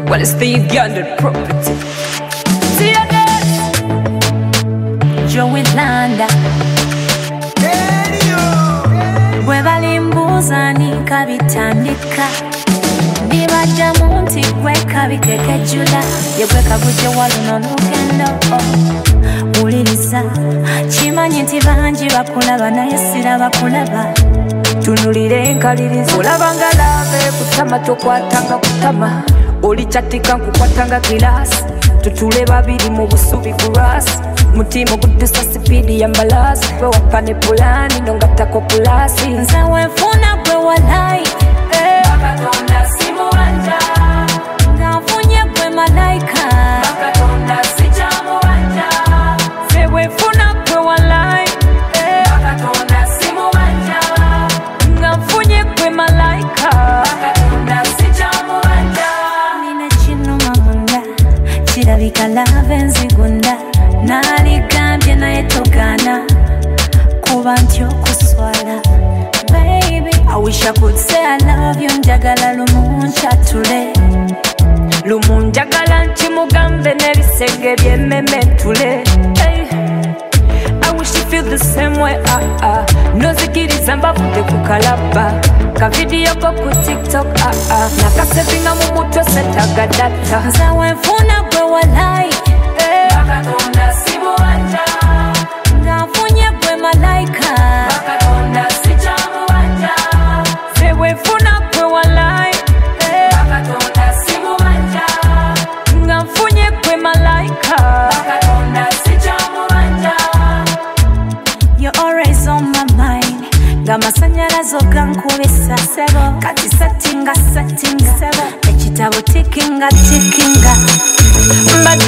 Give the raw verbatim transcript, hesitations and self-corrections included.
Well, it's the Uganda property. See you Joey Landa Bwe balimbuuza nika bitandika Ndibadda mu nti gwe kabitekejjula ye gwe kagujje waluno lugendo wuliriza kimanyi nti bangi bakulaba naye siraba kulaba tunulire enkaliriza olabanga lave kutama tokwatanga kutama olichattika nkukwatanga kilasi tutule babiri mu busubi kurasi mutima okutusa sipidi ya mbalasi gwe wapane pulani nongatako kulasi nze wenfuna gwe walayi bakatonda simuwanja nga nfunye gwe malayika bakatonda sijamuwanja nze wenfuna gwe walayi bakatonda simuwanja nga nfunye gwe malayika bakatonda sijamuwanja nina kinuma munda kirabika lave nzigunda naligambye naye togana kuba nti okuswala baby I wish I could say I love you njagala lumu nchatule lumu njagala nkimugambe n'ebisenge byemmementule hey. I wish you feel the same way ah, ah. nozikiriza mbavudde ku kalaba kavidiyo ko ku TikTok ah, ah. nakasevinga mu mutwe setaga data nze wenfuna gwe walayi bakatonda simuwanja nga nfunye gwe malayika bakatonda sijamuwanja nze wenfuna gwe walayi bakatonda simuwanja nga nfunye gwe malayika bakatonda sijamuwanja you're always on my mind ng'amasanyalaze ogankubisa sebo kati settinga settinga sebo ekitabo tikinga tikinga mbadde